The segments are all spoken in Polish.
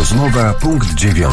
Rozmowa punkt 9.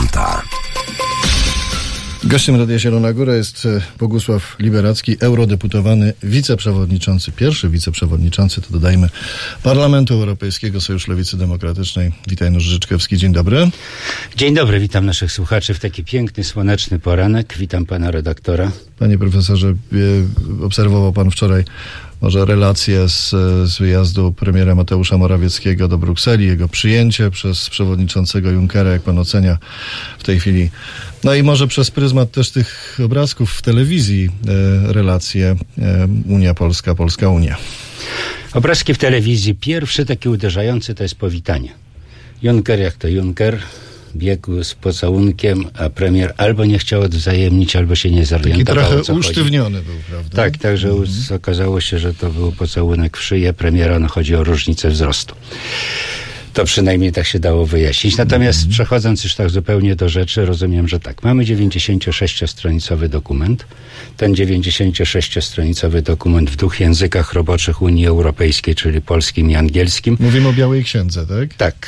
Gościem Radia Zielona Góra jest Bogusław Liberacki, eurodeputowany, wiceprzewodniczący, pierwszy wiceprzewodniczący, to dodajmy, Parlamentu Europejskiego, Sojuszu Lewicy Demokratycznej. Witaj, Janusz Życzkowski, dzień dobry. Dzień dobry, witam naszych słuchaczy w taki piękny, słoneczny poranek. Witam pana redaktora. Panie profesorze, obserwował pan wczoraj może relacje z wyjazdu premiera Mateusza Morawieckiego do Brukseli, jego przyjęcie przez przewodniczącego Junckera, jak pan ocenia w tej chwili. No i może przez pryzmat też tych obrazków w telewizji relacje Unia Polska, Polska Unia. Obrazki w telewizji. Pierwszy taki uderzający to jest powitanie. Juncker jak to Juncker, biegł z pocałunkiem, a premier albo nie chciał odwzajemnić, albo się nie zorientował. Taki trochę usztywniony był, prawda? Tak, także okazało się, że to był pocałunek w szyję premiera, no chodzi o różnicę wzrostu. To przynajmniej tak się dało wyjaśnić. Natomiast przechodząc już tak zupełnie do rzeczy, rozumiem, że tak. Mamy 96-stronicowy dokument. Ten 96-stronicowy dokument w 2 językach roboczych Unii Europejskiej, czyli polskim i angielskim. Mówimy o Białej Księdze, tak? Tak.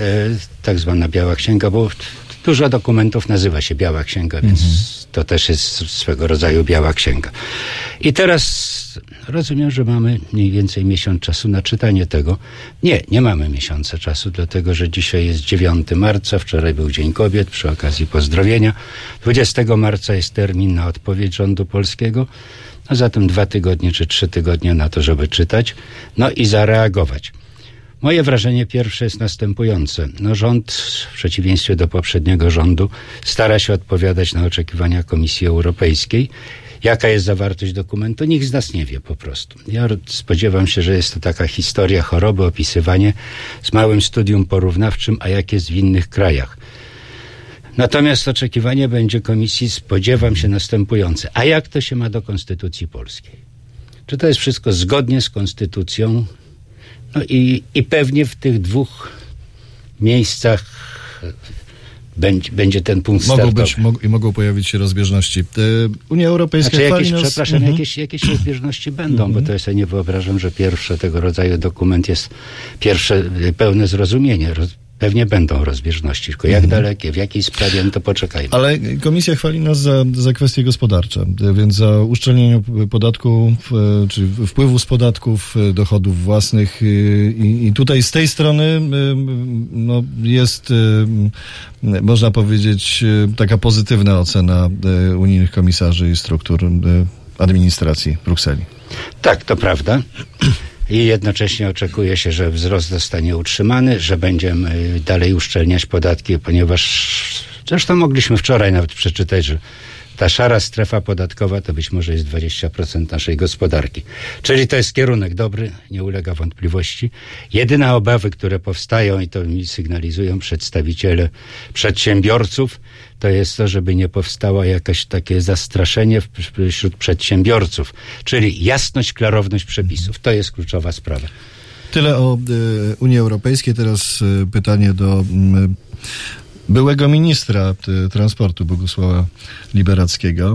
Tak zwana Biała Księga, bo dużo dokumentów nazywa się Biała Księga, więc to też jest swego rodzaju Biała Księga. I teraz rozumiem, że mamy mniej więcej miesiąc czasu na czytanie tego. Nie mamy miesiąca czasu, dlatego że dzisiaj jest 9 marca, wczoraj był Dzień Kobiet, przy okazji pozdrowienia. 20 marca jest termin na odpowiedź rządu polskiego, a zatem 2 tygodnie czy 3 tygodnie na to, żeby czytać, no i zareagować. Moje wrażenie pierwsze jest następujące. No rząd, w przeciwieństwie do poprzedniego rządu, stara się odpowiadać na oczekiwania Komisji Europejskiej. Jaka jest zawartość dokumentu? Nikt z nas nie wie po prostu. Ja spodziewam się, że jest to taka historia choroby, opisywanie z małym studium porównawczym, a jak jest w innych krajach. Natomiast oczekiwanie będzie Komisji, spodziewam się następujące. A jak to się ma do Konstytucji Polskiej? Czy to jest wszystko zgodnie z Konstytucją? No i pewnie w tych 2 miejscach będzie ten punkt startowy. Mogą pojawić się rozbieżności. Unia Europejska chwali nas... Przepraszam, jakieś rozbieżności będą, bo to ja sobie nie wyobrażam, że pierwszy tego rodzaju dokument jest pełne zrozumienie. Pewnie będą rozbieżności, tylko jak dalekie, w jakiej sprawie, no to poczekajmy. Ale Komisja chwali nas za kwestie gospodarcze, więc za uszczelnienie podatku, czy wpływu z podatków, dochodów własnych i tutaj z tej strony no, jest, można powiedzieć, taka pozytywna ocena unijnych komisarzy i struktur administracji Brukseli. Tak, to prawda. I jednocześnie oczekuje się, że wzrost zostanie utrzymany, że będziemy dalej uszczelniać podatki, ponieważ zresztą mogliśmy wczoraj nawet przeczytać, że ta szara strefa podatkowa to być może jest 20% naszej gospodarki. Czyli to jest kierunek dobry, nie ulega wątpliwości. Jedyne obawy, które powstają i to mi sygnalizują przedstawiciele przedsiębiorców, to jest to, żeby nie powstało jakieś takie zastraszenie wśród przedsiębiorców. Czyli jasność, klarowność przepisów. To jest kluczowa sprawa. Tyle o Unii Europejskiej. Teraz pytanie do byłego ministra transportu Bogusława Liberackiego.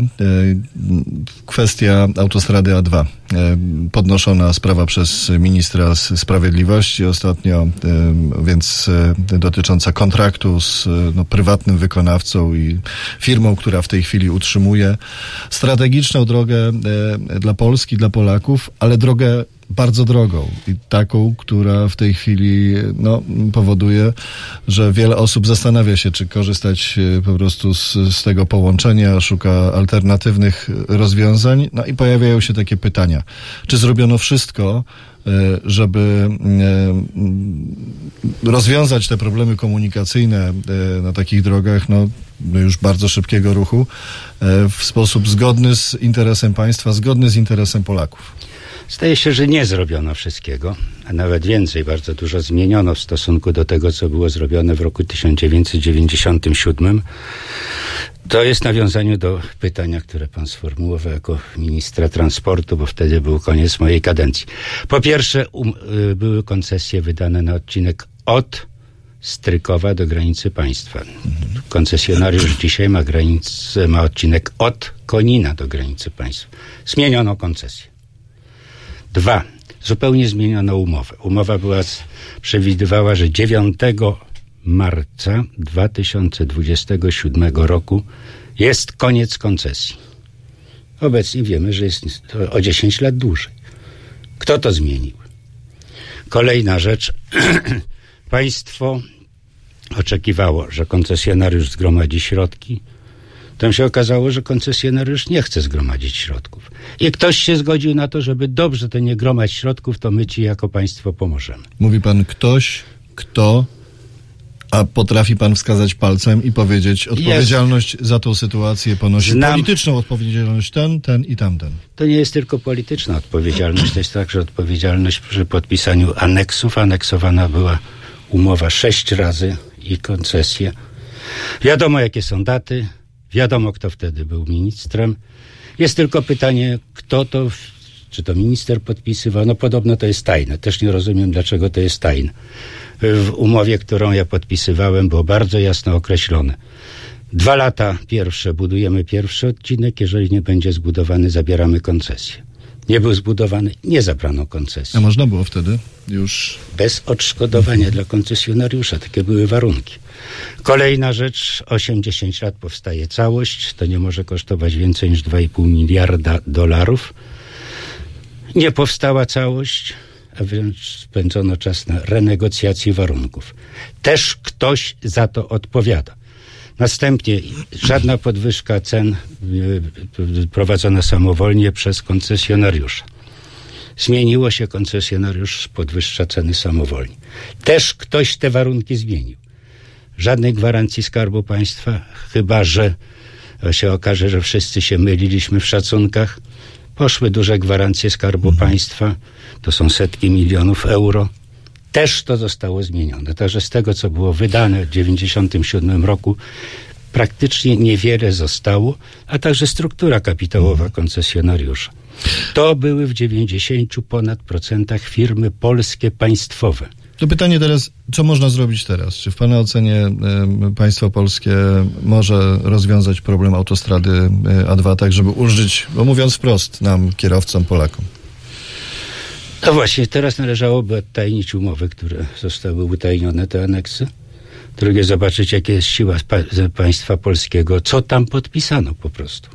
Kwestia autostrady A2. Podnoszona sprawa przez ministra sprawiedliwości ostatnio, więc dotycząca kontraktu z prywatnym wykonawcą i firmą, która w tej chwili utrzymuje strategiczną drogę dla Polski, dla Polaków, ale drogę bardzo drogą i taką, która w tej chwili powoduje, że wiele osób zastanawia się, czy korzystać po prostu z tego połączenia, szuka alternatywnych rozwiązań. No i pojawiają się takie pytania. Czy zrobiono wszystko, żeby rozwiązać te problemy komunikacyjne na takich drogach, już bardzo szybkiego ruchu, w sposób zgodny z interesem państwa, zgodny z interesem Polaków? Zdaje się, że nie zrobiono wszystkiego, a nawet więcej, bardzo dużo zmieniono w stosunku do tego, co było zrobione w roku 1997. To jest nawiązanie do pytania, które pan sformułował jako ministra transportu, bo wtedy był koniec mojej kadencji. Po pierwsze, były koncesje wydane na odcinek od Strykowa do granicy państwa. Koncesjonariusz dzisiaj ma odcinek od Konina do granicy państwa. Zmieniono koncesję. 2. Zupełnie zmieniono umowę. Umowa przewidywała, że 9 marca 2027 roku jest koniec koncesji. Obecnie wiemy, że jest to o 10 lat dłużej. Kto to zmienił? Kolejna rzecz. Państwo oczekiwało, że koncesjonariusz zgromadzi środki. Tam się okazało, że koncesjonariusz nie chce zgromadzić środków. I ktoś się zgodził na to, żeby dobrze to nie gromać środków, to my ci jako państwo pomożemy. Mówi pan ktoś, kto, a potrafi pan wskazać palcem i powiedzieć, odpowiedzialność za tą sytuację ponosi polityczną odpowiedzialność ten i tamten. To nie jest tylko polityczna odpowiedzialność, to jest także odpowiedzialność przy podpisaniu aneksów. Aneksowana była umowa 6 razy i koncesje. Wiadomo, jakie są daty. Wiadomo, kto wtedy był ministrem. Jest tylko pytanie, kto to, czy to minister podpisywał. No podobno to jest tajne. Też nie rozumiem, dlaczego to jest tajne. W umowie, którą ja podpisywałem, było bardzo jasno określone. 2 lata pierwsze budujemy pierwszy odcinek. Jeżeli nie będzie zbudowany, zabieramy koncesję. Nie był zbudowany, nie zabrano koncesji. A można było wtedy już... Bez odszkodowania dla koncesjonariusza. Takie były warunki. Kolejna rzecz, 8-10 lat powstaje całość. To nie może kosztować więcej niż $2,5 miliarda. Nie powstała całość, a wręcz spędzono czas na renegocjację warunków. Też ktoś za to odpowiada. Następnie żadna podwyżka cen prowadzona samowolnie przez koncesjonariusza. Zmieniło się, koncesjonariusz podwyższa ceny samowolnie. Też ktoś te warunki zmienił. Żadnej gwarancji Skarbu Państwa, chyba że się okaże, że wszyscy się myliliśmy w szacunkach. Poszły duże gwarancje Skarbu Państwa, to są setki milionów euro. Też to zostało zmienione. Także z tego, co było wydane w 1997 roku, praktycznie niewiele zostało, a także struktura kapitałowa koncesjonariusza. To były w 90% ponad firmy polskie państwowe. To pytanie teraz, co można zrobić teraz? Czy w pana ocenie państwo polskie może rozwiązać problem autostrady A2 tak, żeby ulżyć, bo mówiąc wprost, nam, kierowcom, Polakom? No właśnie, teraz należałoby odtajnić umowy, które zostały utajnione, te aneksy. Drugie, zobaczyć, jaka jest siła państwa polskiego, co tam podpisano po prostu.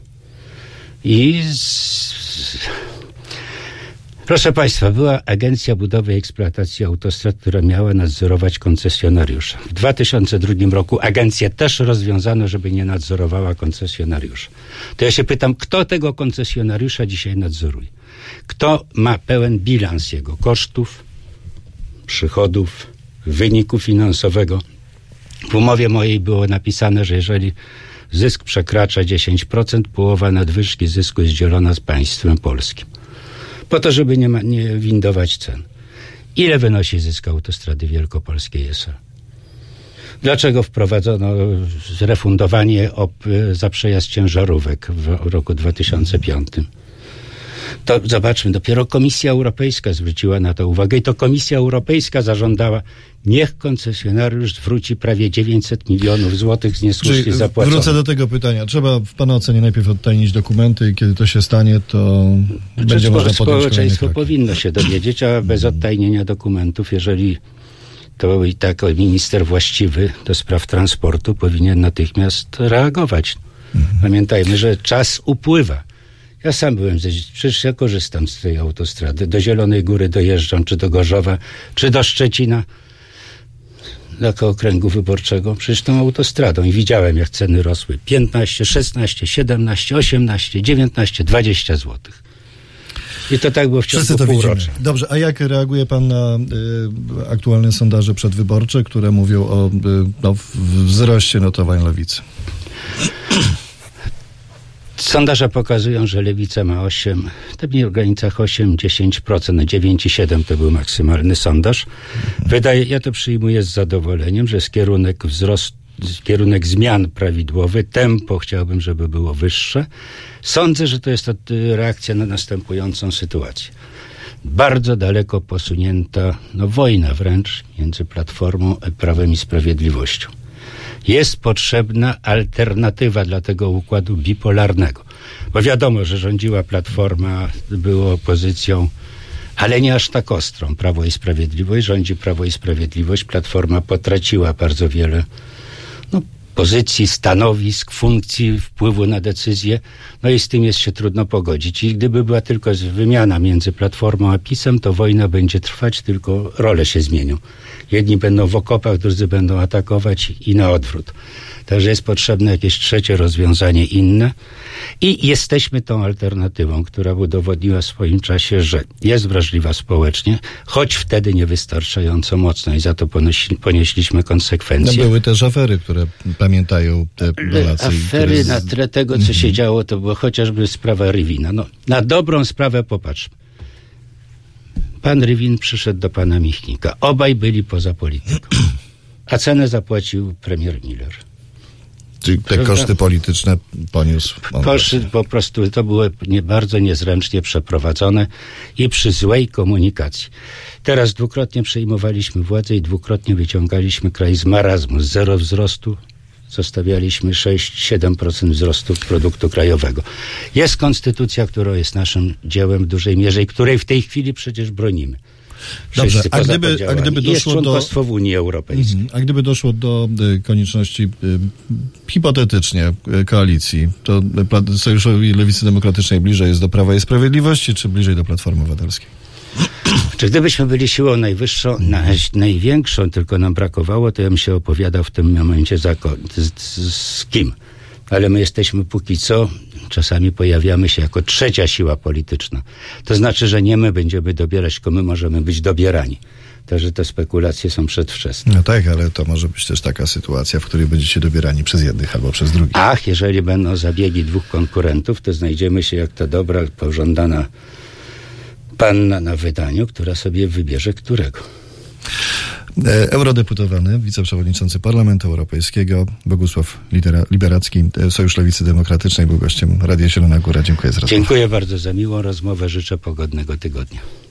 Proszę Państwa, była Agencja Budowy i Eksploatacji Autostrad, która miała nadzorować koncesjonariusza. W 2002 roku agencję też rozwiązano, żeby nie nadzorowała koncesjonariusza. To ja się pytam, kto tego koncesjonariusza dzisiaj nadzoruje? Kto ma pełen bilans jego kosztów, przychodów, wyniku finansowego? W umowie mojej było napisane, że jeżeli zysk przekracza 10%, połowa nadwyżki zysku jest dzielona z państwem polskim. Po to, żeby nie windować cen. Ile wynosi zysk autostrady wielkopolskiej S.A.? Dlaczego wprowadzono refundowanie za przejazd ciężarówek w roku 2005? To zobaczmy, dopiero Komisja Europejska zwróciła na to uwagę i to Komisja Europejska zażądała, niech koncesjonariusz zwróci prawie 900 milionów złotych z niesłusznie zapłaconych. Wrócę do tego pytania. Trzeba w pana ocenie najpierw odtajnić dokumenty i kiedy to się stanie, to będzie można podjąć społeczeństwo powinno się dowiedzieć, a bez odtajnienia dokumentów, jeżeli to i tak minister właściwy do spraw transportu powinien natychmiast reagować. Pamiętajmy, że czas upływa. Ja sam byłem, przecież ja korzystam z tej autostrady. Do Zielonej Góry dojeżdżam, czy do Gorzowa, czy do Szczecina, do okręgu wyborczego, przecież tą autostradą. I widziałem, jak ceny rosły. 15, 16, 17, 18, 19, 20 złotych. I to tak było w ciągu półrocza. Dobrze, a jak reaguje pan na aktualne sondaże przedwyborcze, które mówią o wzroście notowań lewicy? Sondaże pokazują, że lewica ma 8, w granicach 8-10%, 9,7% to był maksymalny sondaż. Ja to przyjmuję z zadowoleniem, że jest kierunek zmian prawidłowy, tempo chciałbym, żeby było wyższe. Sądzę, że to jest reakcja na następującą sytuację. Bardzo daleko posunięta, wojna wręcz między Platformą a Prawem i Sprawiedliwością. Jest potrzebna alternatywa dla tego układu bipolarnego. Bo wiadomo, że rządziła Platforma, było opozycją, ale nie aż tak ostrą. Prawo i Sprawiedliwość, rządzi Prawo i Sprawiedliwość. Platforma potraciła bardzo wiele pozycji, stanowisk, funkcji, wpływu na decyzje, no i z tym jest się trudno pogodzić. I gdyby była tylko wymiana między Platformą a PiS-em, to wojna będzie trwać, tylko role się zmienią. Jedni będą w okopach, drudzy będą atakować i na odwrót. Także jest potrzebne jakieś trzecie rozwiązanie inne i jesteśmy tą alternatywą, która udowodniła w swoim czasie, że jest wrażliwa społecznie, choć wtedy niewystarczająco mocno i za to ponieśliśmy konsekwencje. No były też afery, które pamiętają te relacje. Afery na tle tego, co się działo, to była chociażby sprawa Rywina. No, na dobrą sprawę popatrzmy. Pan Rywin przyszedł do pana Michnika. Obaj byli poza polityką. A cenę zapłacił premier Miller. Czyli te koszty polityczne poniósł on. Koszty po prostu to było bardzo niezręcznie przeprowadzone i przy złej komunikacji. Teraz dwukrotnie przejmowaliśmy władzę i dwukrotnie wyciągaliśmy kraj z marazmu. Z 0 wzrostu zostawialiśmy 6-7% wzrostu produktu krajowego. Jest konstytucja, która jest naszym dziełem w dużej mierze i której w tej chwili przecież bronimy. Dobrze, a gdyby doszło jest członkostwo w Unii Europejskiej. A gdyby doszło do konieczności hipotetycznie koalicji, to Sojuszowi Lewicy Demokratycznej bliżej jest do Prawa i Sprawiedliwości, czy bliżej do Platformy Obywatelskiej? Czy gdybyśmy byli siłą najwyższą, największą, tylko nam brakowało, to ja bym się opowiadał w tym momencie z kim. Ale my jesteśmy póki co, czasami pojawiamy się jako trzecia siła polityczna. To znaczy, że nie my będziemy dobierać, tylko my możemy być dobierani. Także te spekulacje są przedwczesne. No tak, ale to może być też taka sytuacja, w której będziecie dobierani przez jednych albo przez drugich. Ach, jeżeli będą zabiegi dwóch konkurentów, to znajdziemy się jak ta dobra, pożądana panna na wydaniu, która sobie wybierze którego. Eurodeputowany, wiceprzewodniczący Parlamentu Europejskiego Bogusław Liberacki, Sojusz Lewicy Demokratycznej, był gościem Radia Zielona Góra. Dziękuję za rozmowę. Dziękuję bardzo za miłą rozmowę. Życzę pogodnego tygodnia.